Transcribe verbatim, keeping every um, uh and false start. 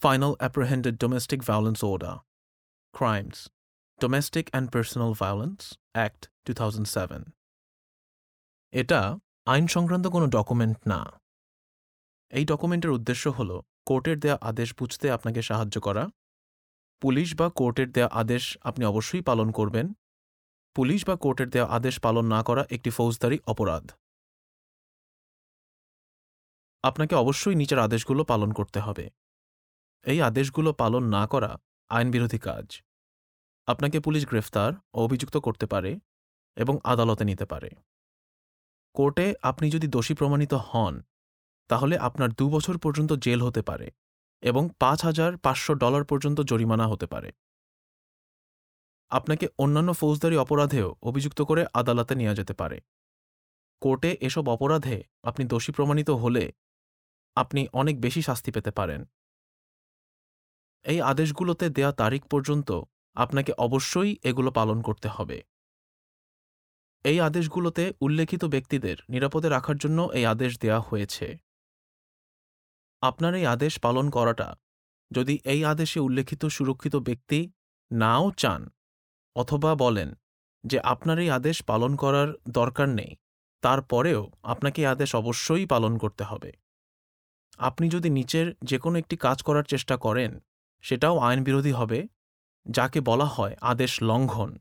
Final Apprehended Domestic Violence Order. Crimes. Domestic and Personal Violence Act two thousand seven. এটা আইন সংক্রান্ত কোনো document না। এই ডকুমেন্টের উদ্দেশ্য হল কোর্টের দেয়া আদেশ বুঝতে আপনাকে সাহায্য করা। পুলিশ বা কোর্টের দেয়া আদেশ আপনি অবশ্যই পালন করবেন। পুলিশ বা কোর্টের দেয়া আদেশ পালন না করা একটি ফৌজদারি অপরাধ। আপনাকে অবশ্যই নিচের আদেশগুলো পালন করতে হবে। এই আদেশগুলো পালন না করা আইনবিরোধী কাজ। আপনাকে পুলিশ গ্রেফতার ও অভিযুক্ত করতে পারে এবং আদালতে নিতে পারে। কোর্টে আপনি যদি দোষী প্রমাণিত হন তাহলে আপনার দু বছর পর্যন্ত জেল হতে পারে এবং পাঁচ হাজার পাঁচশো ডলার পর্যন্ত জরিমানা হতে পারে। আপনাকে অন্যান্য ফৌজদারি অপরাধেও অভিযুক্ত করে আদালতে নেওয়া যেতে পারে। কোর্টে এসব অপরাধে আপনি দোষী প্রমাণিত হলে আপনি অনেক বেশি শাস্তি পেতে পারেন। এই আদেশগুলোতে দেয়া তারিখ পর্যন্ত আপনাকে অবশ্যই এগুলো পালন করতে হবে। এই আদেশগুলোতে উল্লেখিত ব্যক্তিদের নিরাপদে রাখার জন্য এই আদেশ দেয়া হয়েছে। আপনার এই আদেশ পালন করাটা যদি এই আদেশে উল্লেখিত সুরক্ষিত ব্যক্তি নাও চান অথবা বলেন যে আপনার এই আদেশ পালন করার দরকার নেই, তারপরেও আপনাকে এই আদেশ অবশ্যই পালন করতে হবে। আপনি যদি নিচের যে কোনো একটি কাজ করার চেষ্টা করেন সেটাও আইনবিরোধী হবে, যাকে বলা হয় আদেশ লঙ্ঘন।